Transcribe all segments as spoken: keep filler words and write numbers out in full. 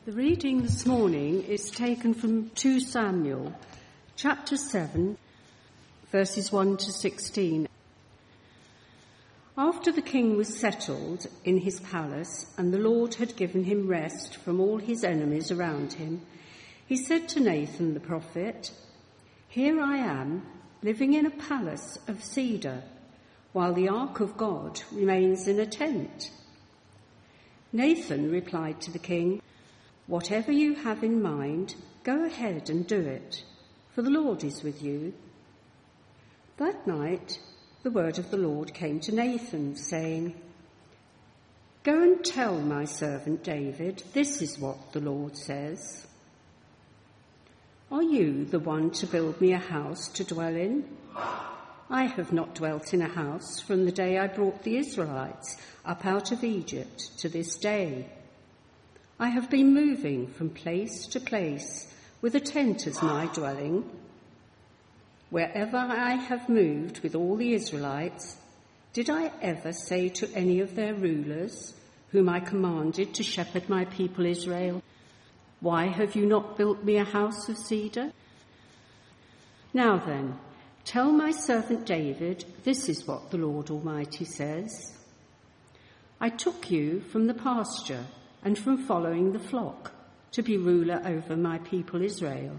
The reading this morning is taken from Second Samuel, chapter seven, verses one to sixteen. After the king was settled in his palace and the Lord had given him rest from all his enemies around him, he said to Nathan the prophet, "Here I am, living in a palace of cedar, while the ark of God remains in a tent." Nathan replied to the king, "Whatever you have in mind, go ahead and do it, for the Lord is with you." That night, the word of the Lord came to Nathan, saying, "Go and tell my servant David, this is what the Lord says. Are you the one to build me a house to dwell in? I have not dwelt in a house from the day I brought the Israelites up out of Egypt to this day. I have been moving from place to place with a tent as my dwelling. Wherever I have moved with all the Israelites, did I ever say to any of their rulers, whom I commanded to shepherd my people Israel, 'Why have you not built me a house of cedar?' Now then, tell my servant David, this is what the Lord Almighty says. I took you from the pasture and from following the flock to be ruler over my people Israel.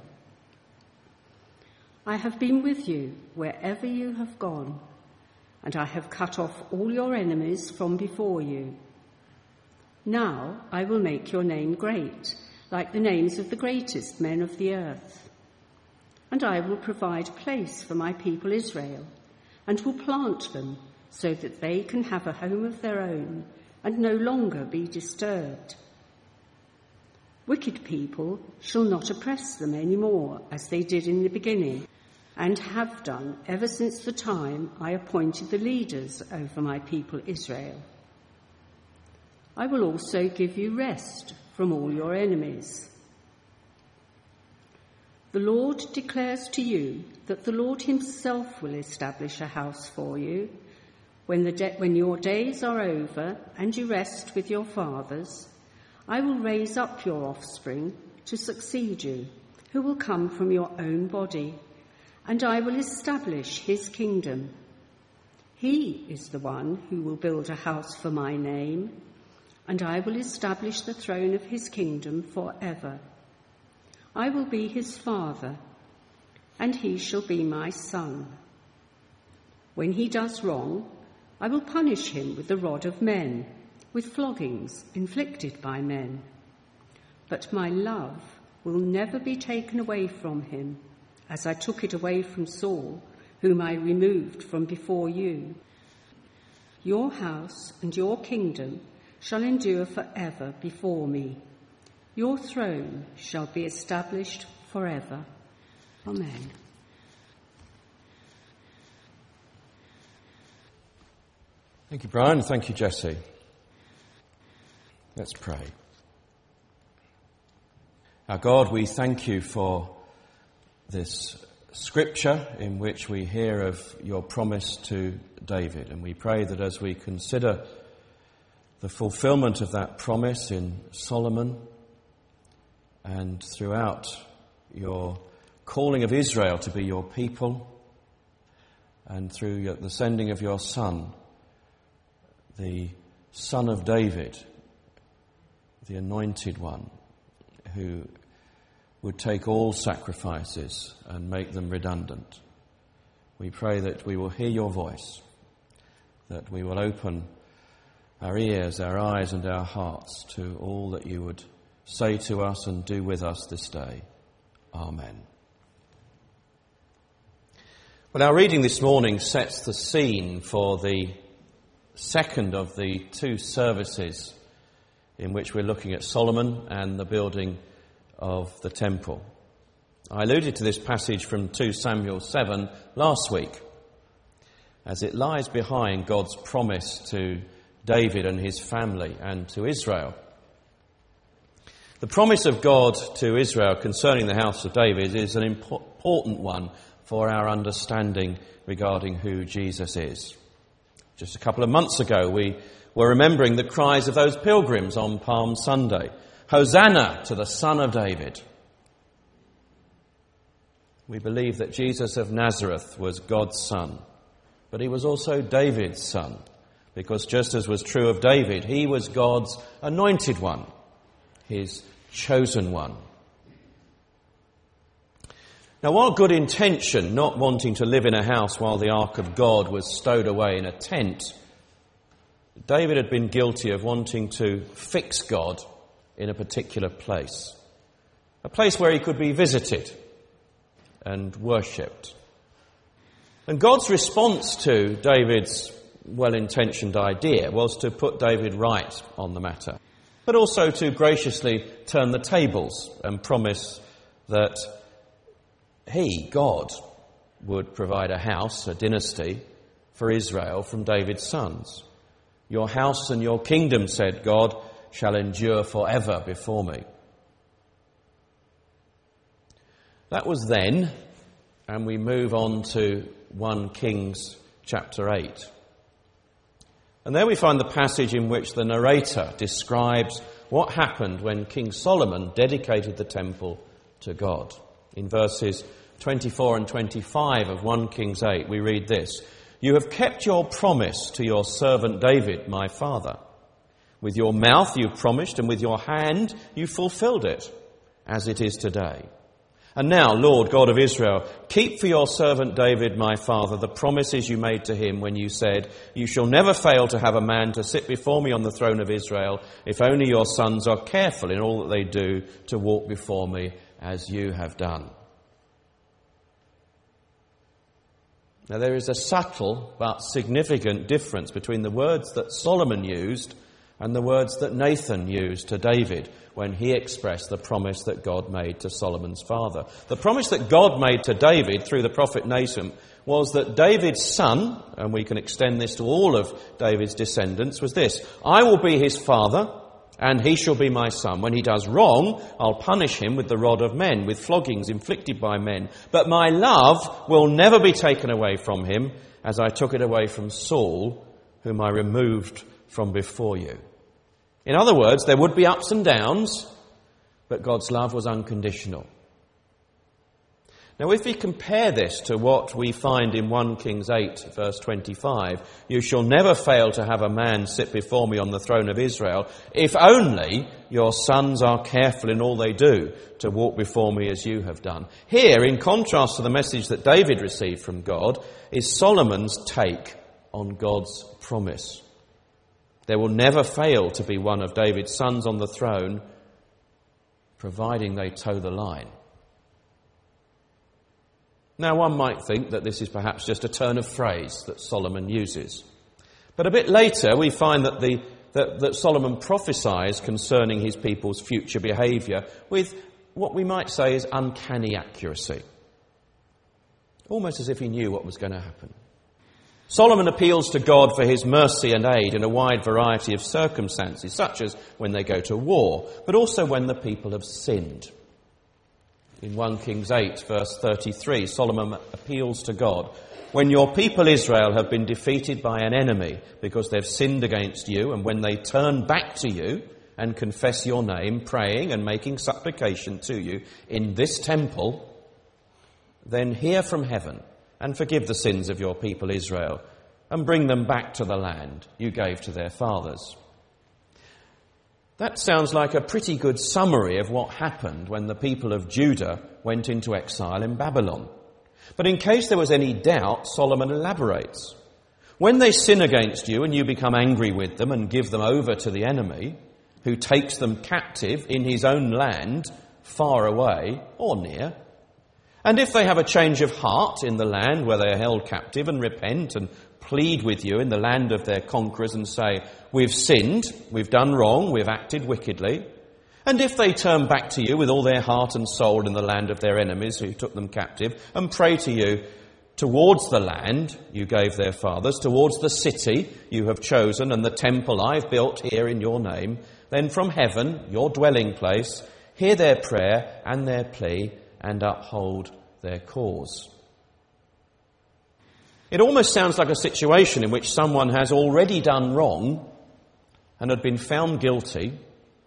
I have been with you wherever you have gone, and I have cut off all your enemies from before you. Now I will make your name great, like the names of the greatest men of the earth. And I will provide place for my people Israel, and will plant them so that they can have a home of their own and no longer be disturbed. Wicked people shall not oppress them any more, as they did in the beginning, and have done ever since the time I appointed the leaders over my people Israel. I will also give you rest from all your enemies. The Lord declares to you that the Lord himself will establish a house for you. When, the de- when your days are over and you rest with your fathers, I will raise up your offspring to succeed you, who will come from your own body, and I will establish his kingdom. He is the one who will build a house for my name, and I will establish the throne of his kingdom forever. I will be his father, and he shall be my son. When he does wrong, I will punish him with the rod of men, with floggings inflicted by men. But my love will never be taken away from him, as I took it away from Saul, whom I removed from before you. Your house and your kingdom shall endure forever before me. Your throne shall be established forever. Amen." Thank you, Brian. Thank you, Jesse. Let's pray. Our God, we thank you for this scripture in which we hear of your promise to David. And we pray that as we consider the fulfillment of that promise in Solomon and throughout your calling of Israel to be your people, and through your, the sending of your Son, the Son of David, the Anointed One, who would take all sacrifices and make them redundant. We pray that we will hear your voice, that we will open our ears, our eyes and our hearts to all that you would say to us and do with us this day. Amen. Well, our reading this morning sets the scene for the second of the two services in which we're looking at Solomon and the building of the temple. I alluded to this passage from Second Samuel seven last week, as it lies behind God's promise to David and his family and to Israel. The promise of God to Israel concerning the house of David is an important one for our understanding regarding who Jesus is. Just a couple of months ago, we were remembering the cries of those pilgrims on Palm Sunday Hosanna to the Son of David. We believe that Jesus of Nazareth was God's son, but he was also David's son, because just as was true of David, he was God's anointed one, his chosen one. Now, while good intention, not wanting to live in a house while the ark of God was stowed away in a tent, David had been guilty of wanting to fix God in a particular place, a place where he could be visited and worshipped. And God's response to David's well-intentioned idea was to put David right on the matter, but also to graciously turn the tables and promise that he, God, would provide a house, a dynasty, for Israel from David's sons. Your house and your kingdom, said God, shall endure forever before me. That was then, and we move on to First Kings chapter eight. And there we find the passage in which the narrator describes what happened when King Solomon dedicated the temple to God. In verses twenty-four and twenty-five of First Kings eight, we read this: You have kept your promise to your servant David, my father. With your mouth you promised, and with your hand you fulfilled it, as it is today. And now, Lord God of Israel, keep for your servant David, my father, the promises you made to him when you said, You shall never fail to have a man to sit before me on the throne of Israel, if only your sons are careful in all that they do to walk before me as you have done. Now, there is a subtle but significant difference between the words that Solomon used and the words that Nathan used to David when he expressed the promise that God made to Solomon's father. The promise that God made to David through the prophet Nathan was that David's son, and we can extend this to all of David's descendants, was this: I will be his father, and he shall be my son. When he does wrong, I'll punish him with the rod of men, with floggings inflicted by men. But my love will never be taken away from him, as I took it away from Saul, whom I removed from before you. In other words, there would be ups and downs, but God's love was unconditional. Now, if we compare this to what we find in First Kings eight, verse twenty-five, you shall never fail to have a man sit before me on the throne of Israel, if only your sons are careful in all they do to walk before me as you have done. Here, in contrast to the message that David received from God, is Solomon's take on God's promise. There will never fail to be one of David's sons on the throne, providing they toe the line. Now, one might think that this is perhaps just a turn of phrase that Solomon uses. But a bit later, we find that, the, that, that Solomon prophesies concerning his people's future behaviour with what we might say is uncanny accuracy. Almost as if he knew what was going to happen. Solomon appeals to God for his mercy and aid in a wide variety of circumstances, such as when they go to war, but also when the people have sinned. In First Kings eight, verse thirty-three, Solomon appeals to God. When your people Israel have been defeated by an enemy because they've sinned against you, and when they turn back to you and confess your name, praying and making supplication to you in this temple, then hear from heaven and forgive the sins of your people Israel, and bring them back to the land you gave to their fathers. That sounds like a pretty good summary of what happened when the people of Judah went into exile in Babylon. But in case there was any doubt, Solomon elaborates. When they sin against you and you become angry with them and give them over to the enemy, who takes them captive in his own land, far away or near, and if they have a change of heart in the land where they are held captive and repent and plead with you in the land of their conquerors and say, we've sinned, we've done wrong, we've acted wickedly, and if they turn back to you with all their heart and soul in the land of their enemies who took them captive and pray to you towards the land you gave their fathers, towards the city you have chosen and the temple I've built here in your name, then from heaven, your dwelling place, hear their prayer and their plea and uphold their cause. It almost sounds like a situation in which someone has already done wrong and had been found guilty,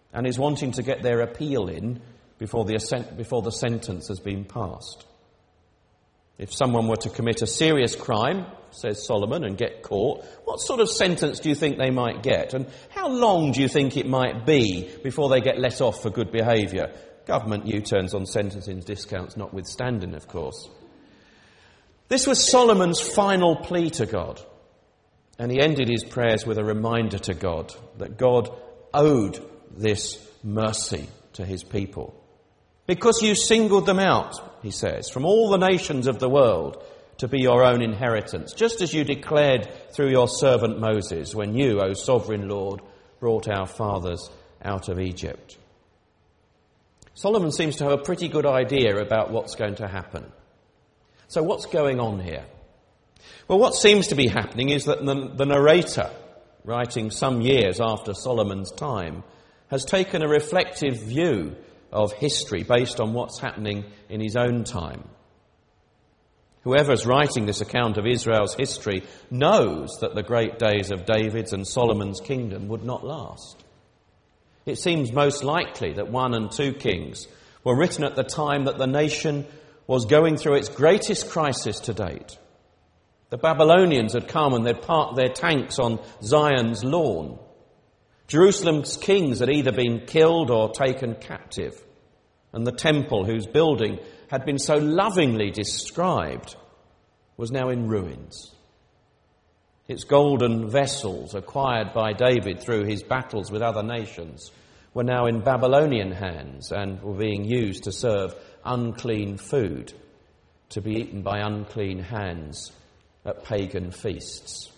and is wanting to get their appeal in before the, before the sentence has been passed. If someone were to commit a serious crime, says Solomon, and get caught, what sort of sentence do you think they might get? And how long do you think it might be before they get let off for good behaviour? Government U-turns on sentencing discounts notwithstanding, of course. This was Solomon's final plea to God. And he ended his prayers with a reminder to God that God owed this mercy to his people. Because you singled them out, he says, from all the nations of the world to be your own inheritance, just as you declared through your servant Moses when you, O sovereign Lord, brought our fathers out of Egypt. Solomon seems to have a pretty good idea about what's going to happen. So what's going on here? Well, what seems to be happening is that the, the narrator, writing some years after Solomon's time, has taken a reflective view of history based on what's happening in his own time. Whoever's writing this account of Israel's history knows that the great days of David's and Solomon's kingdom would not last. It seems most likely that one and two Kings were written at the time that the nation was going through its greatest crisis to date. The Babylonians had come and they'd parked their tanks on Zion's lawn. Jerusalem's kings had either been killed or taken captive, and the temple whose building had been so lovingly described was now in ruins. Its golden vessels, acquired by David through his battles with other nations, were now in Babylonian hands and were being used to serve unclean food, to be eaten by unclean hands at pagan feasts.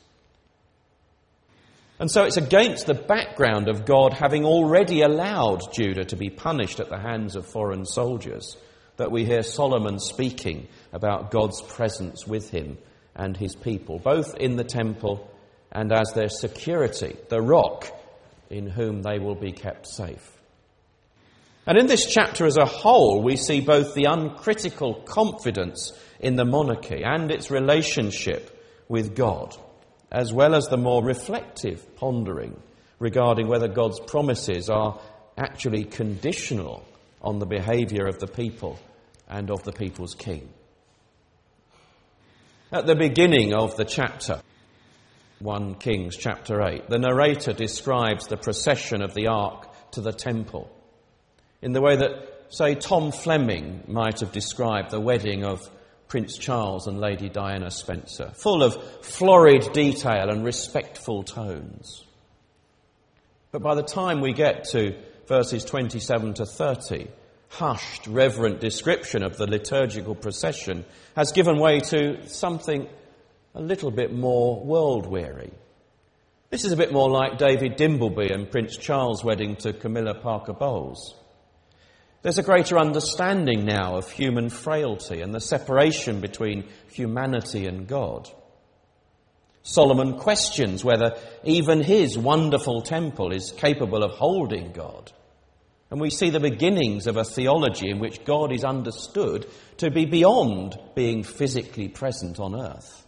And so it's against the background of God having already allowed Judah to be punished at the hands of foreign soldiers that we hear Solomon speaking about God's presence with him and his people, both in the temple and as their security, the rock in whom they will be kept safe. And in this chapter as a whole, we see both the uncritical confidence in the monarchy and its relationship with God, as well as the more reflective pondering regarding whether God's promises are actually conditional on the behaviour of the people and of the people's king. At the beginning of the chapter, First Kings chapter eight, the narrator describes the procession of the ark to the temple in the way that, say, Tom Fleming might have described the wedding of Prince Charles and Lady Diana Spencer, full of florid detail and respectful tones. But by the time we get to verses twenty-seven to thirty, hushed, reverent description of the liturgical procession has given way to something a little bit more world-weary. This is a bit more like David Dimbleby and Prince Charles' wedding to Camilla Parker Bowles. There's a greater understanding now of human frailty and the separation between humanity and God. Solomon questions whether even his wonderful temple is capable of holding God. And we see the beginnings of a theology in which God is understood to be beyond being physically present on earth.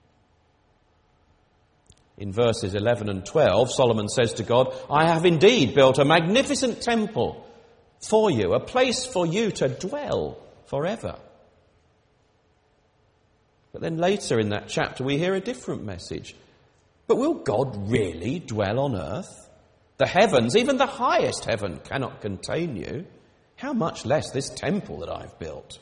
In verses eleven and twelve, Solomon says to God, "I have indeed built a magnificent temple for you, a place for you to dwell forever." But then later in that chapter we hear a different message. But will God really dwell on earth? The heavens, even the highest heaven, cannot contain you. How much less this temple that I've built?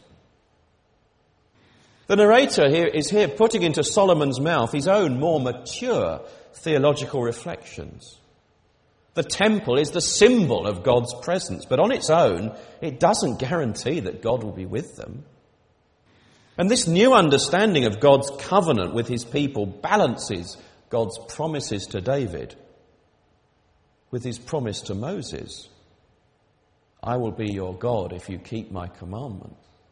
The narrator here is here putting into Solomon's mouth his own more mature theological reflections. The temple is the symbol of God's presence, but on its own, it doesn't guarantee that God will be with them. And this new understanding of God's covenant with his people balances God's promises to David with his promise to Moses. I will be your God if you keep my commandment.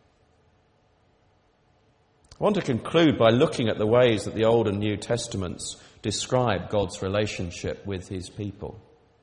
I want to conclude by looking at the ways that the Old and New Testaments describe God's relationship with his people.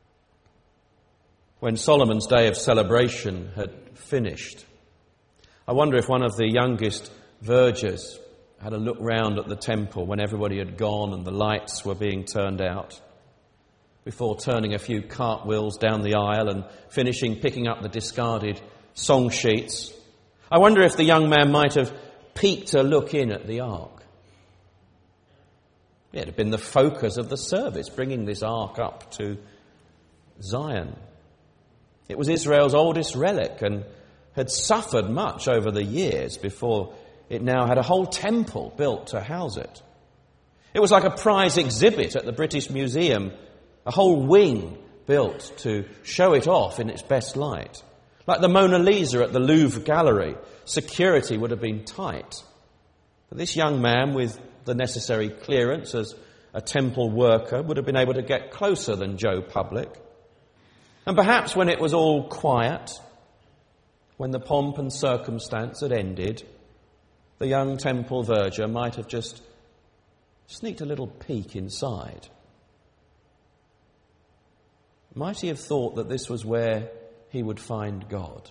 When Solomon's day of celebration had finished, I wonder if one of the youngest vergers had a look round at the temple when everybody had gone and the lights were being turned out. before turning a few cartwheels down the aisle and finishing picking up the discarded song sheets. I wonder if the young man might have peeked a look in at the ark. It had been the focus of the service, bringing this ark up to Zion. It was Israel's oldest relic and had suffered much over the years before it now had a whole temple built to house it. It was like a prize exhibit at the British Museum, a whole wing built to show it off in its best light. Like the Mona Lisa at the Louvre Gallery, security would have been tight. But this young man, with the necessary clearance as a temple worker, would have been able to get closer than Joe Public. And perhaps when it was all quiet, when the pomp and circumstance had ended, the young temple verger might have just sneaked a little peek inside. Might he have thought that this was where he would find God?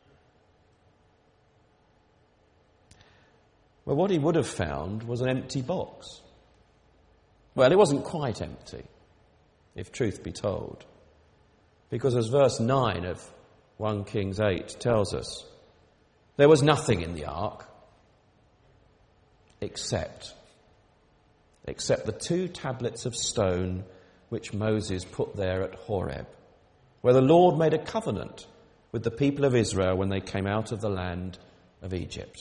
Well, what he would have found was an empty box. Well, it wasn't quite empty, if truth be told, because as verse nine of First Kings eight tells us, there was nothing in the ark except, except the two tablets of stone which Moses put there at Horeb, where the Lord made a covenant with the people of Israel when they came out of the land of Egypt.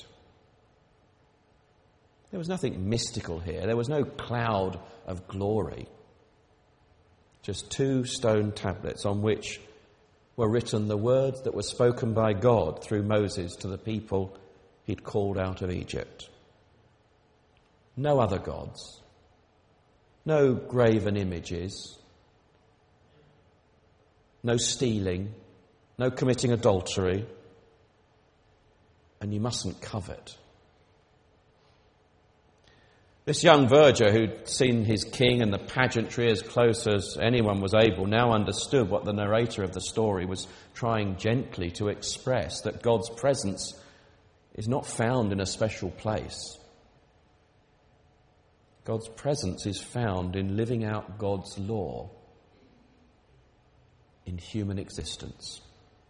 There was nothing mystical here. There was no cloud of glory. Just two stone tablets on which were written the words that were spoken by God through Moses to the people he'd called out of Egypt. No other gods. No graven images. No stealing. No committing adultery. And you mustn't covet. This young verger who'd seen his king and the pageantry as close as anyone was able now understood what the narrator of the story was trying gently to express, that God's presence is not found in a special place. God's presence is found in living out God's law in human existence.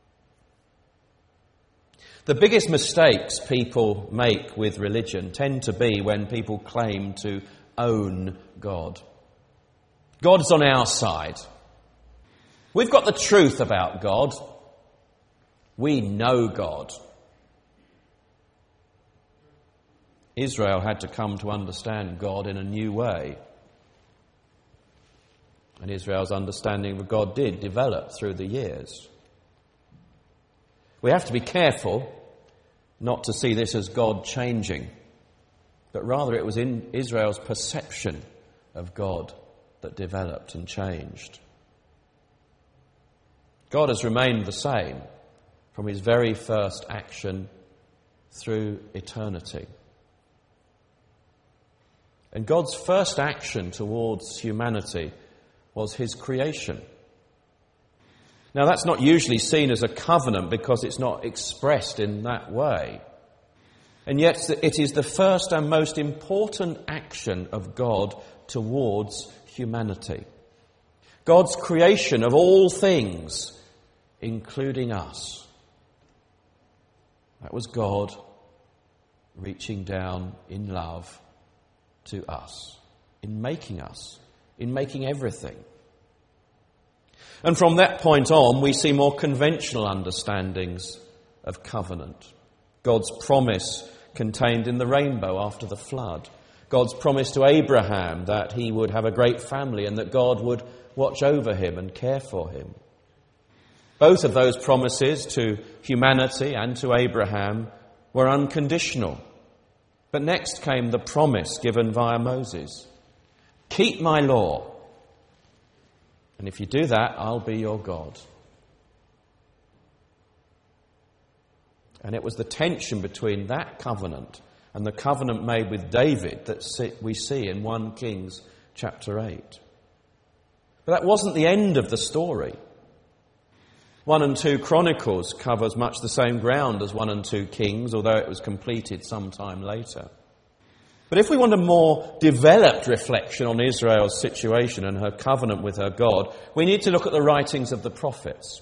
The biggest mistakes people make with religion tend to be when people claim to own God. God's on our side. We've got the truth about God. We know God. Israel had to come to understand God in a new way. And Israel's understanding of God did develop through the years. We have to be careful not to see this as God changing, but rather it was in Israel's perception of God that developed and changed. God has remained the same from his very first action through eternity. And God's first action towards humanity was his creation. Now, that's not usually seen as a covenant because it's not expressed in that way. And yet it is the first and most important action of God towards humanity. God's creation of all things, including us. That was God reaching down in love to us, in making us, in making everything. And from that point on, we see more conventional understandings of covenant. God's promise contained in the rainbow after the flood. God's promise to Abraham that he would have a great family and that God would watch over him and care for him. Both of those promises to humanity and to Abraham were unconditional. But next came the promise given via Moses. Keep my law. And if you do that, I'll be your God. And it was the tension between that covenant and the covenant made with David that we see in First Kings chapter eight. But that wasn't the end of the story. One and two Chronicles covers much the same ground as one and two Kings, although it was completed some time later. But if we want a more developed reflection on Israel's situation and her covenant with her God, we need to look at the writings of the prophets.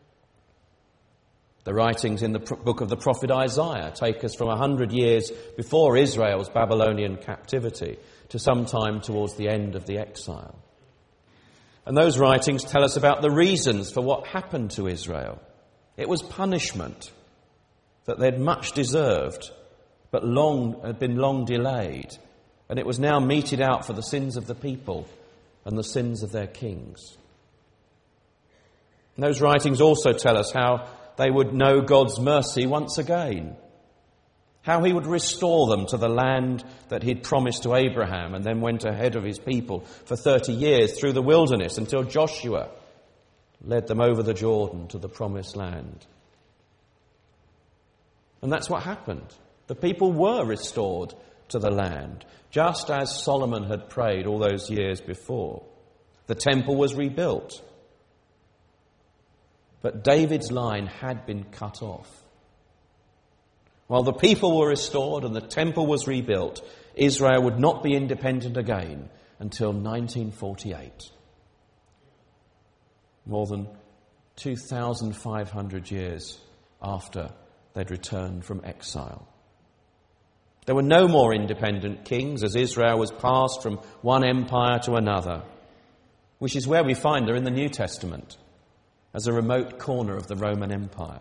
The writings in the book of the prophet Isaiah take us from a hundred years before Israel's Babylonian captivity to sometime towards the end of the exile. And those writings tell us about the reasons for what happened to Israel. It was punishment that they'd much deserved, but long had been long delayed, and it was now meted out for the sins of the people and the sins of their kings. And those writings also tell us how they would know God's mercy once again, how he would restore them to the land that he'd promised to Abraham and then went ahead of his people for thirty years through the wilderness until Joshua led them over the Jordan to the promised land. And that's what happened. The people were restored to the land, just as Solomon had prayed all those years before. The temple was rebuilt. But David's line had been cut off. While the people were restored and the temple was rebuilt, Israel would not be independent again until nineteen forty-eight. More than two thousand five hundred years after they'd returned from exile. There were no more independent kings as Israel was passed from one empire to another, which is where we find her in the New Testament, as a remote corner of the Roman Empire.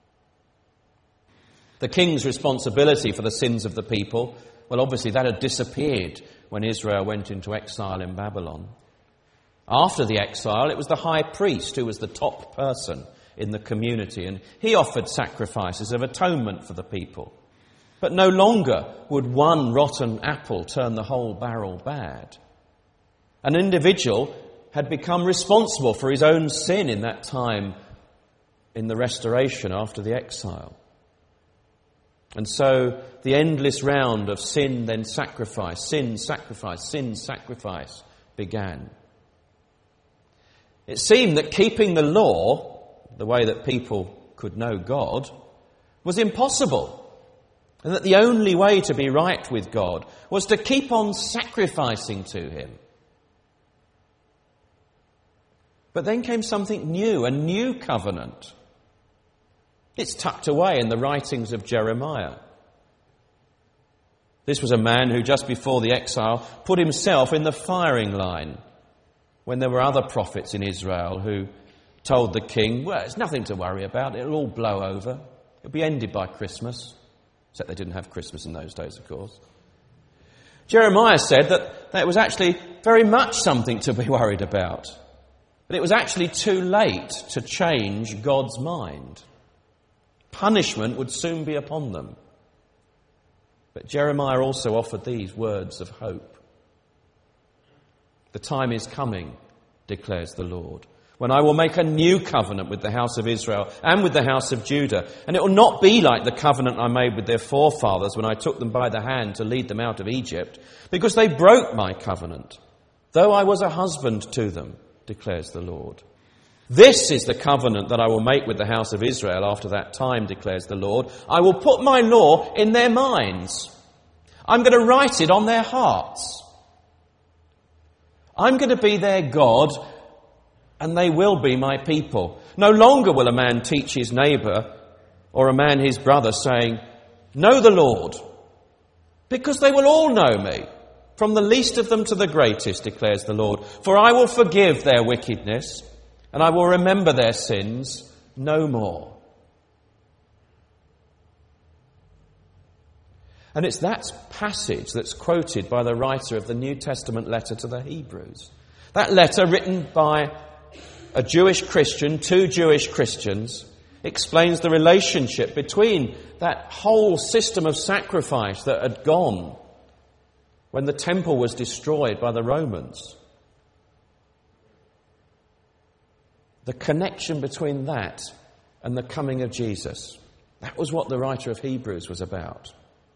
The king's responsibility for the sins of the people, well, obviously that had disappeared when Israel went into exile in Babylon. After the exile, it was the high priest who was the top person in the community, and he offered sacrifices of atonement for the people. But no longer would one rotten apple turn the whole barrel bad. An individual had become responsible for his own sin in that time in the restoration after the exile. And so the endless round of sin, then sacrifice, sin, sacrifice, sin, sacrifice began. It seemed that keeping the law, the way that people could know God, was impossible, and that the only way to be right with God was to keep on sacrificing to him. But then came something new, a new covenant. It's tucked away in the writings of Jeremiah. This was a man who just before the exile put himself in the firing line when there were other prophets in Israel who told the king, well, it's nothing to worry about, it'll all blow over. It'll be ended by Christmas. Except they didn't have Christmas in those days, of course. Jeremiah said that that was actually very much something to be worried about. But it was actually too late to change God's mind. Punishment would soon be upon them. But Jeremiah also offered these words of hope. The time is coming, declares the Lord, when I will make a new covenant with the house of Israel and with the house of Judah. And it will not be like the covenant I made with their forefathers when I took them by the hand to lead them out of Egypt, because they broke my covenant, though I was a husband to them, declares the Lord. This is the covenant that I will make with the house of Israel after that time, declares the Lord. I will put my law in their minds. I'm going to write it on their hearts. I'm going to be their God, and they will be my people. No longer will a man teach his neighbour or a man his brother, saying, know the Lord, because they will all know me, from the least of them to the greatest, declares the Lord. For I will forgive their wickedness, and I will remember their sins no more. And it's that passage that's quoted by the writer of the New Testament letter to the Hebrews. That letter, written by a Jewish Christian, two Jewish Christians, explains the relationship between that whole system of sacrifice that had gone when the temple was destroyed by the Romans. The connection between that and the coming of Jesus. That was what the writer of Hebrews was about.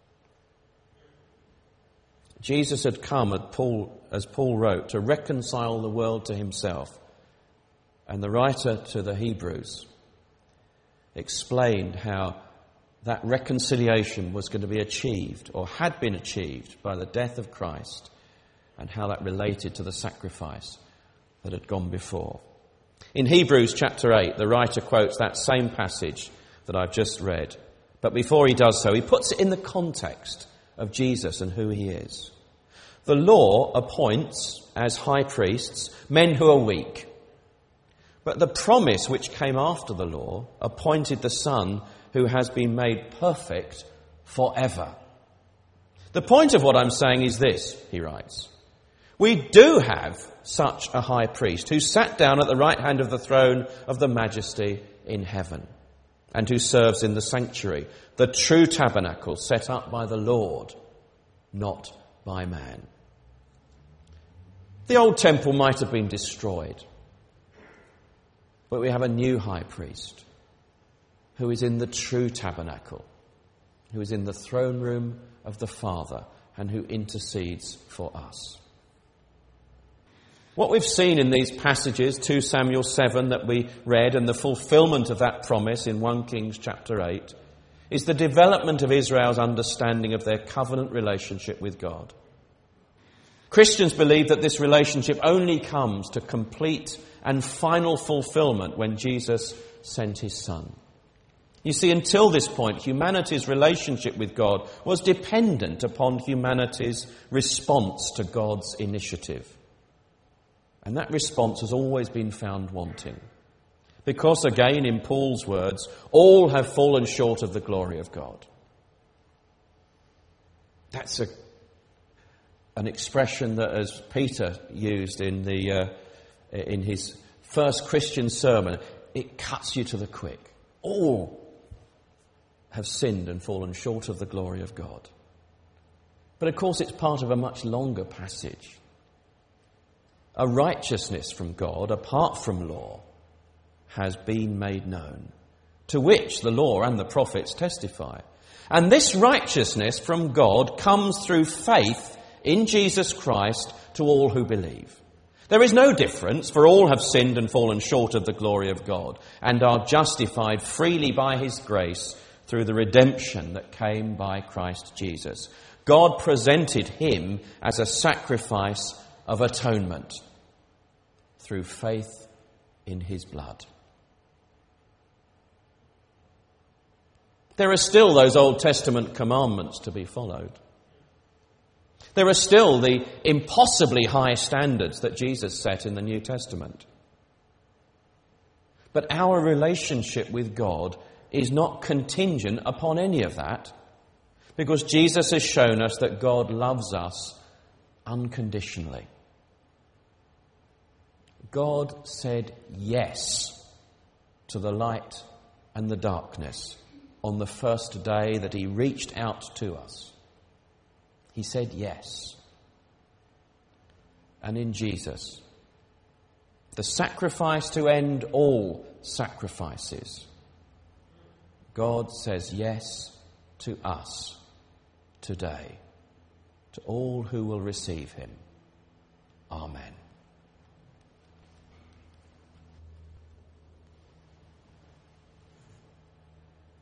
Jesus had come, as Paul, as Paul wrote, to reconcile the world to himself. And the writer to the Hebrews explained how that reconciliation was going to be achieved, or had been achieved, by the death of Christ, and how that related to the sacrifice that had gone before. In Hebrews chapter eight, the writer quotes that same passage that I've just read. But before he does so, he puts it in the context of Jesus and who he is. The law appoints as high priests men who are weak. But the promise which came after the law appointed the Son who has been made perfect forever. The point of what I'm saying is this, he writes. We do have such a high priest who sat down at the right hand of the throne of the majesty in heaven, and who serves in the sanctuary, the true tabernacle set up by the Lord, not by man. The old temple might have been destroyed, but we have a new high priest who is in the true tabernacle, who is in the throne room of the Father, and who intercedes for us. What we've seen in these passages, two Samuel seven that we read, and the fulfilment of that promise in First Kings chapter eight, is the development of Israel's understanding of their covenant relationship with God. Christians believe that this relationship only comes to complete and final fulfilment when Jesus sent his Son. You see, until this point, humanity's relationship with God was dependent upon humanity's response to God's initiative. And that response has always been found wanting. Because, again, in Paul's words, all have fallen short of the glory of God. That's a, an expression that, as Peter used in, the, uh, in his first Christian sermon, it cuts you to the quick. All have sinned and fallen short of the glory of God. But, of course, it's part of a much longer passage. A righteousness from God, apart from law, has been made known, to which the law and the prophets testify. And this righteousness from God comes through faith in Jesus Christ to all who believe. There is no difference, for all have sinned and fallen short of the glory of God, and are justified freely by his grace through the redemption that came by Christ Jesus. God presented him as a sacrifice of atonement through faith in his blood. There are still those Old Testament commandments to be followed. There are still the impossibly high standards that Jesus set in the New Testament. But our relationship with God is not contingent upon any of that, because Jesus has shown us that God loves us unconditionally. God said yes to the light and the darkness on the first day that he reached out to us. He said yes. And in Jesus, the sacrifice to end all sacrifices, God says yes to us today, to all who will receive him. Amen.